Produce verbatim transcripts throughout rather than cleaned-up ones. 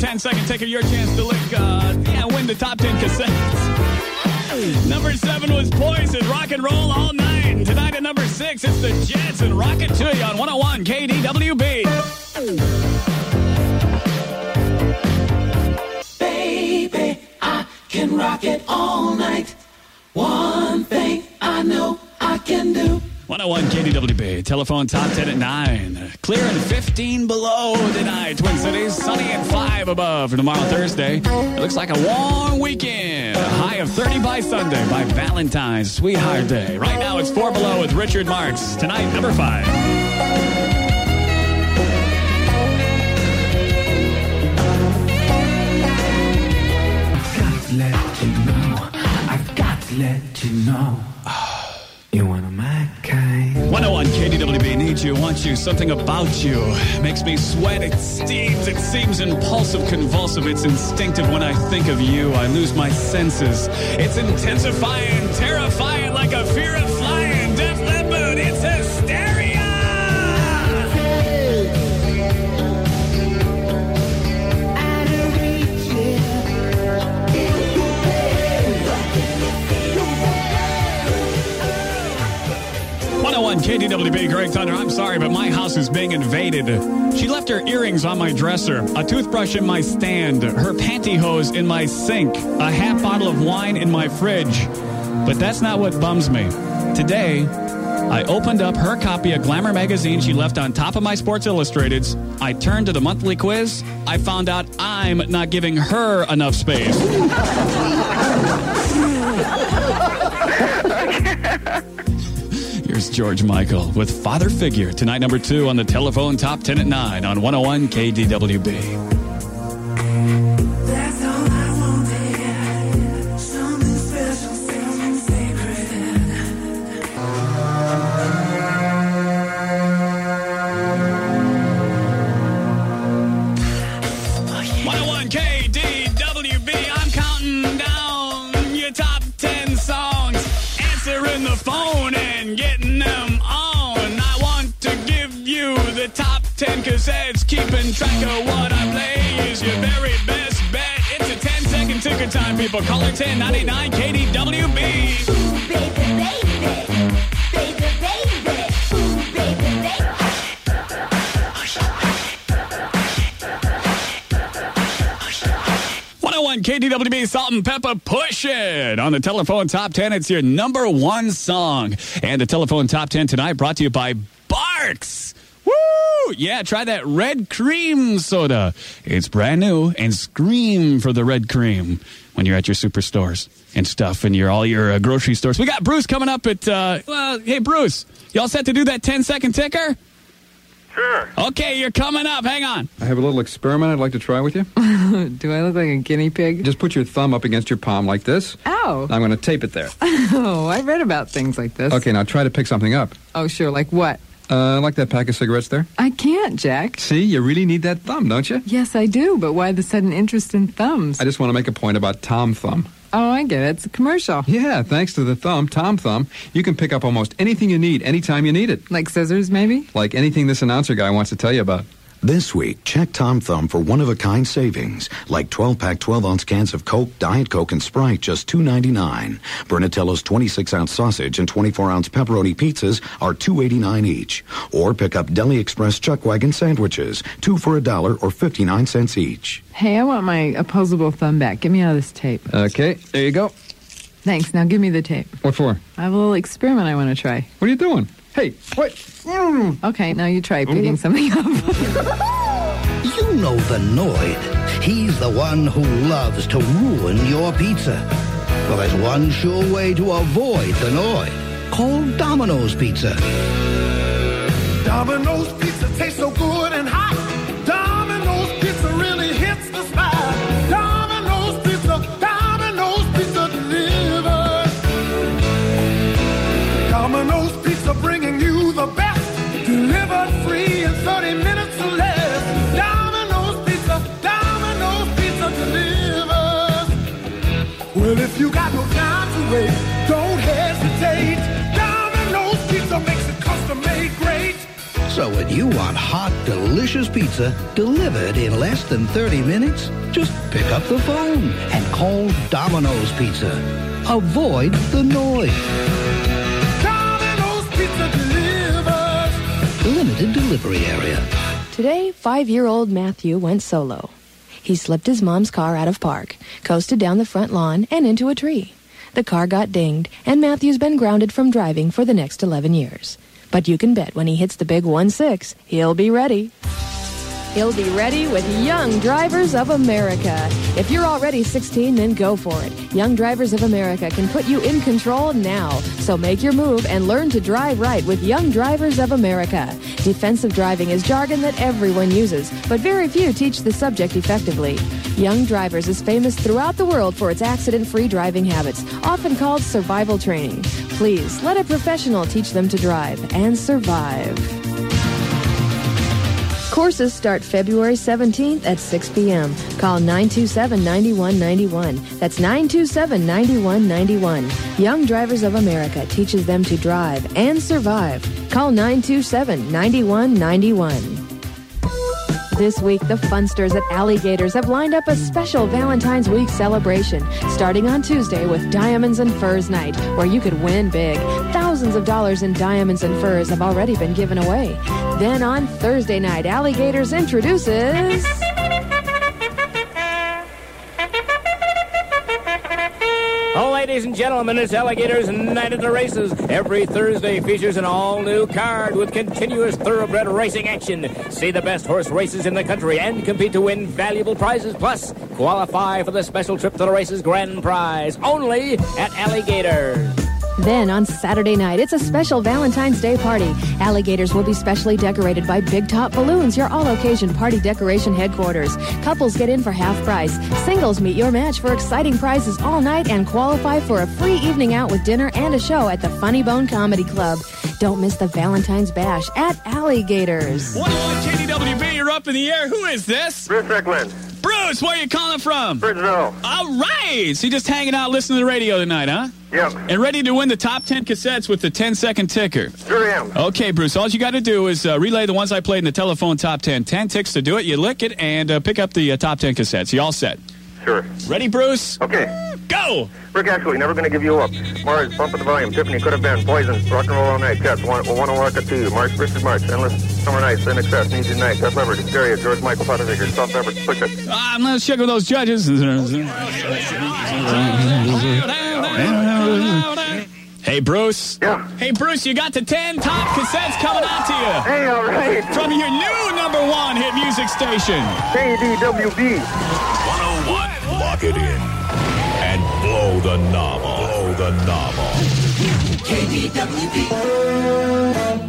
ten-second ticker, your chance to lick, uh, yeah, win the top ten cassettes. Number seven was Poison, Rock and Roll All Night. Tonight at number six, it's the Jets and Rock It To You on one oh one K D W B. Baby, I can rock it all night. One thing I know I can do. one oh one K D W B, telephone top ten at nine. Clear and fifteen below tonight, Twin Cities. Sunny and five above for tomorrow, Thursday. It looks like a warm weekend. A high of thirty by Sunday, by Valentine's Sweetheart Day. Right now it's four below with Richard Marx. Tonight, number five. I've got to let you know. I've got to let you know. You're one of my kind. one oh one K D W B, needs you, wants you, something about you. Makes me sweat, it steams, it seems impulsive, convulsive. It's instinctive when I think of you. I lose my senses. It's intensifying, terrifying, like a fear of flying. Def Leppard, it's hysteria! one oh one K D W B, Greg Thunder. I'm sorry, but my house is being invaded. She left her earrings on my dresser, a toothbrush in my stand, her pantyhose in my sink, a half bottle of wine in my fridge. But that's not what bums me. Today, I opened up her copy of Glamour magazine she left on top of my Sports Illustrateds. I turned to the monthly quiz. I found out I'm not giving her enough space. Here's George Michael with Father Figure. Tonight, number two on the telephone top ten at nine on one oh one K D W B. That's all I wanted. Something special, something sacred. one oh one K D W B. I'm counting down your top ten songs. Answering the phone and getting them on. I want to give you the top ten cassettes. Keeping track of what I play is your very best bet. It's a ten-second ticker time, people. Caller ten nine eight nine K D W B. Ooh, baby, baby. Baby, baby. Ooh, baby, baby. one oh one K D W B, Salt and Pepper, Push It. On the telephone top ten, it's your number one song. And the telephone top ten tonight brought to you by Barks. Woo! Yeah, try that red cream soda. It's brand new, and scream for the red cream when you're at your superstores and stuff and your all your uh, grocery stores. We got Bruce coming up at, uh, well, hey, Bruce, you all set to do that ten-second ticker? Sure. Okay, you're coming up. Hang on. I have a little experiment I'd like to try with you. Do I look like a guinea pig? Just put your thumb up against your palm like this. Ow. I'm going to tape it there. Oh, I read about things like this. Okay, now try to pick something up. Oh, sure. Like what? Uh, like that pack of cigarettes there. I can't, Jack. See, you really need that thumb, don't you? Yes, I do, but why the sudden interest in thumbs? I just want to make a point about Tom Thumb. Oh, I get it. It's a commercial. Yeah, thanks to the thumb, Tom Thumb, you can pick up almost anything you need anytime you need it. Like scissors, maybe? Like anything this announcer guy wants to tell you about. This week, check Tom Thumb for one-of-a-kind savings, like twelve-pack twelve-ounce cans of Coke, Diet Coke, and Sprite, just two ninety-nine. Bernatello's twenty-six ounce sausage and twenty-four ounce pepperoni pizzas are two eighty-nine each. Or pick up Deli Express Chuck Wagon sandwiches, two for a dollar or fifty-nine cents each. Hey, I want my opposable thumb back. Get me out of this tape. Okay, there you go. Thanks. Now give me the tape. What for? I have a little experiment I want to try. What are you doing? Hey, what? Okay, now you try picking something up. You know the Noid. He's the one who loves to ruin your pizza. Well, there's one sure way to avoid the Noid. Call Domino's Pizza. Domino's Pizza tastes so good and hot. Domino's Pizza really hits the spot. Domino's Pizza, Domino's Pizza delivers. Domino's Pizza bringing you the best. Delivered free in thirty minutes or less. Domino's Pizza, Domino's Pizza delivers. Well, if you got no time to wait, don't hesitate. Domino's Pizza makes it custom made great. So when You want hot, delicious pizza delivered in less than thirty minutes? Just pick up the phone and call Domino's Pizza. Avoid the noise. Domino's Pizza delivers. Limited delivery area. Today, five-year-old Matthew went solo. He slipped his mom's car out of park, coasted down the front lawn, and into a tree. The car got dinged, and Matthew's been grounded from driving for the next eleven years. But you can bet when he hits the big one six, he'll be ready. He'll be ready with Young Drivers of America. If you're already sixteen, then go for it. Young Drivers of America can put you in control now. So make your move and learn to drive right with Young Drivers of America. Defensive driving is jargon that everyone uses, but very few teach the subject effectively. Young Drivers is famous throughout the world for its accident-free driving habits, often called survival training. Please, let a professional teach them to drive and survive. Courses start February seventeenth at six p.m. Call nine two seven, nine one nine one. That's nine two seven, nine one nine one. Young Drivers of America teaches them to drive and survive. Call nine two seven, nine one nine one. This week, the Funsters at Alligators have lined up a special Valentine's Week celebration, starting on Tuesday with Diamonds and Furs Night, where you could win big. Thousands of dollars in diamonds and furs have already been given away. Then on Thursday night, Alligators introduces... Oh, ladies and gentlemen, it's Alligators Night at the Races. Every Thursday features an all-new card with continuous thoroughbred racing action. See the best horse races in the country and compete to win valuable prizes. Plus, qualify for the special trip to the races grand prize. Only at Alligators. Then on Saturday night, it's a special Valentine's Day party. Alligators will be specially decorated by Big Top Balloons, your all-occasion party decoration headquarters. Couples get in for half price. Singles meet your match for exciting prizes all night and qualify for a free evening out with dinner and a show at the Funny Bone Comedy Club. Don't miss the Valentine's Bash at Alligators. one oh one K D W B, you're up in the air. Who is this? Bruce Strickland. Bruce, where are you calling from? Bridgeville. All right. So you're just hanging out listening to the radio tonight, huh? Yep. And ready to win the top ten cassettes with the ten-second ticker. Sure am. Okay, Bruce. All you got to do is uh, relay the ones I played in the telephone top ten. ten ticks to do it. You lick it and uh, pick up the uh, top ten cassettes. You all set? Sure. Ready, Bruce? Okay. Go! Rick Ashley, Never Gonna Give You Up. Mars, Bump of the Volume. Tiffany, Could Have Been. Poison, Rock and Roll All Night. Cats, One One Walk to You. March, Richard March. Endless Summer Nights. In Excess, Need You Night. Def Leppard, Hysteria, George Michael, Father Figure, Soft Leopard, Push It. Uh, I'm not checking with those judges. Hey, Bruce. Yeah. Hey, Bruce, you got the ten top cassettes coming out to you. Hey, all right. From your new number one hit music station. K D W B. one oh one. Lock it in. And blow the knob off. Blow the knob off. K D W B.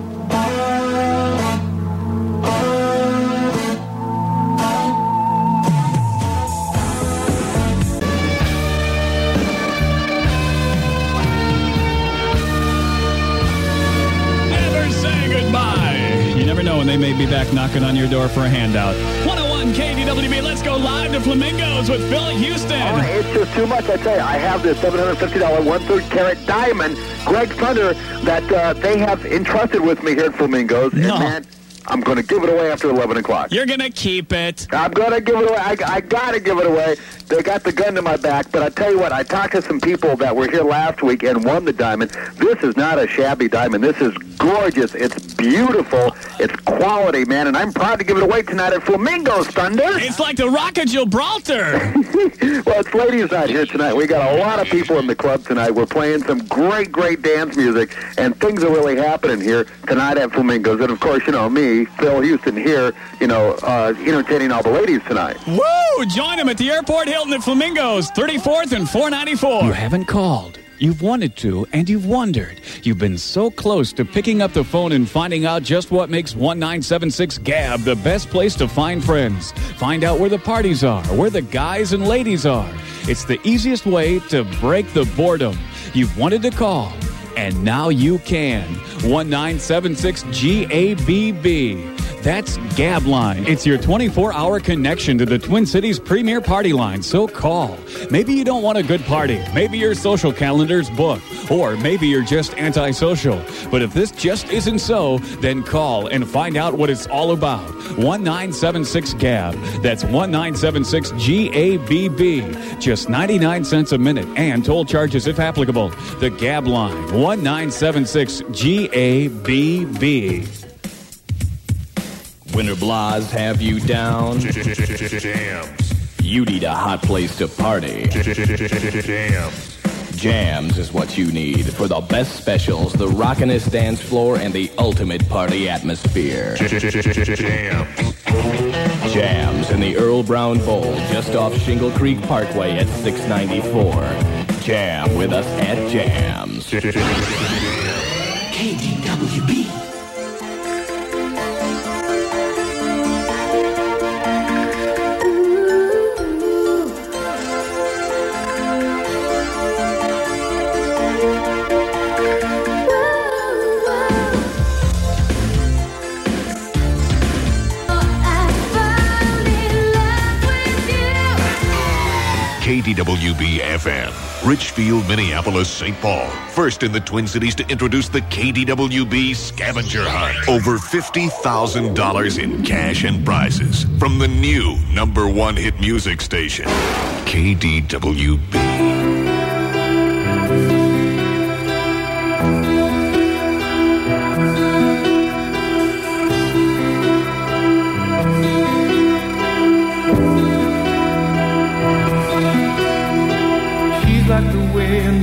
Never know when they may be back knocking on your door for a handout. one oh one K D W B, let's go live to Flamingos with Phil Houston. Oh, it's just too much, I tell you. I have this seven hundred fifty dollars one-third carat diamond, Greg Thunder, that uh, they have entrusted with me here at Flamingos. No. And man, I'm going to give it away after eleven o'clock. You're going to keep it. I'm going to give it away. I, I got to give it away. They got the gun to my back, but I tell you what, I talked to some people that were here last week and won the diamond. This is not a shabby diamond. This is gorgeous. It's beautiful. It's quality, man, and I'm proud to give it away tonight at Flamingos, Thunder. It's like the Rock of Gibraltar. Well, it's ladies' night here tonight. We got a lot of people in the club tonight. We're playing some great, great dance music, and things are really happening here tonight at Flamingos. And, of course, you know, me, Phil Houston here, you know, uh, entertaining all the ladies tonight. Woo! Join him at the Airport Hilton at Flamingos, thirty-fourth and four ninety-four. You haven't called. You've wanted to, and you've wondered. You've been so close to picking up the phone and finding out just what makes one nine seven six G A B the best place to find friends. Find out where the parties are, where the guys and ladies are. It's the easiest way to break the boredom. You've wanted to call, and now you can. one nine seven six G A B B. That's Gab Line. It's your twenty-four hour connection to the Twin Cities premier party line, so call. Maybe you don't want a good party. Maybe your social calendar's booked. Or maybe you're just antisocial. But if this just isn't so, then call and find out what it's all about. one nine seven six G A B. That's one nine seven six G A B B. Just ninety-nine cents a minute and toll charges if applicable. The Gab Line, one nine seven six G A B B. Winter blahs have you down? Jams. You need a hot place to party. Jams. Jams is what you need for the best specials, the rockinest dance floor, and the ultimate party atmosphere. Jams. Jams in the Earl Brown Bowl just off Shingle Creek Parkway at six ninety-four. Jam with us at Jams. K D W B. K D W B F M, Richfield, Minneapolis, Saint Paul. First in the Twin Cities to introduce the K D W B Scavenger Hunt. Over fifty thousand dollars in cash and prizes from the new number one hit music station, K D W B. Like the wind.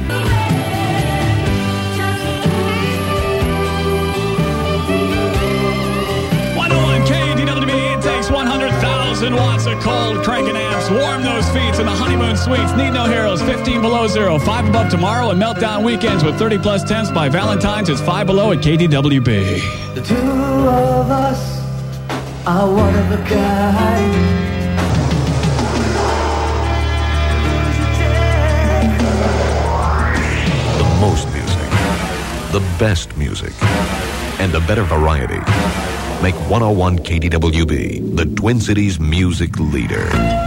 one oh one K D W B, it takes one hundred thousand watts of cold cranking amps. Warm those feet in the honeymoon suites. Need no heroes, fifteen below zero. five above tomorrow and meltdown weekends with thirty plus temps by Valentine's. It's five below at K D W B. The two of us are one of a kind. Most music, the best music, and a better variety make one oh one K D W B the Twin Cities music leader.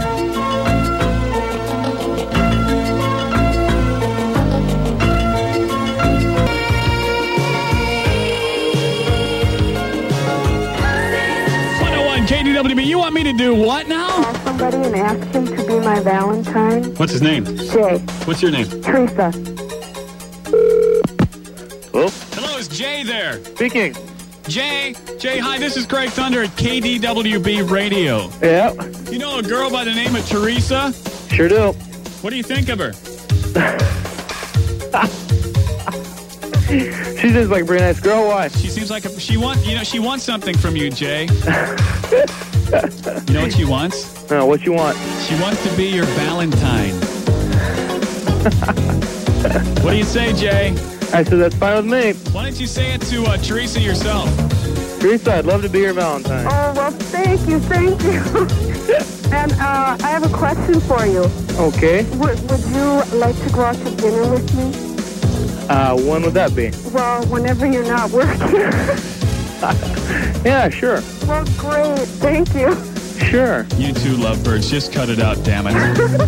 one oh one K D W B, you want me to do what now? Call somebody and ask him to be my Valentine. What's his name? Jay. What's your name? Teresa. Hello? Hello, is Jay there? Speaking. Jay, Jay, hi, this is Craig Thunder at K D W B Radio. Yeah. You know a girl by the name of Teresa? Sure do. What do you think of her? She seems like a pretty nice girl. Why? She seems like a, she wants, you know, she wants something from you, Jay. You know what she wants? No, what you want? She wants to be your Valentine. What do you say, Jay? I said that's fine with me. Why don't you say it to uh, Teresa yourself? Teresa, I'd love to be your Valentine. Oh, well, thank you, thank you. And uh, I have a question for you. Okay. Would, would you like to go out to dinner with me? Uh, when would that be? Well, whenever you're not working. Yeah, sure. Well, great. Thank you. Sure. You two lovebirds, just cut it out, damn it.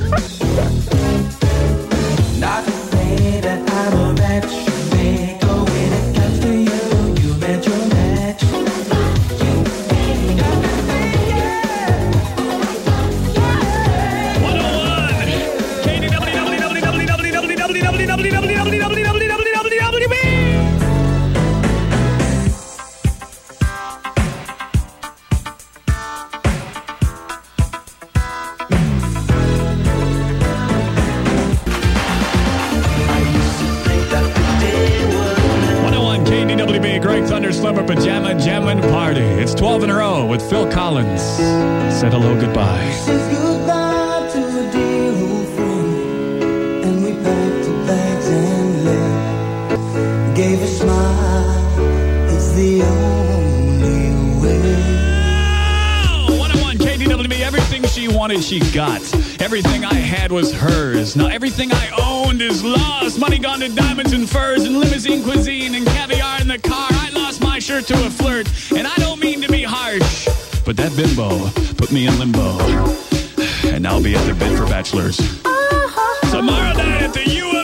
Not to say that I'm a match. May go in and catch for you. You bet your match. one oh one K D W B. Greg Thunder Slumber Pajama Jammin' Party. It's twelve in a row with Phil Collins. Said hello, goodbye. Says goodbye to a dear old friend, and we packed the bags and left. Gave a smile, it's the only way. Oh, one oh one K D W B, everything she wanted, she got. Everything I had was hers. Now everything I owned is lost. Money gone to diamonds and furs and limousine cuisine and caviar in the car. I lost my shirt to a flirt, and I don't mean to be hard. bimbo. Put me in limbo. And I'll be at the bid for bachelors. Tomorrow night at the U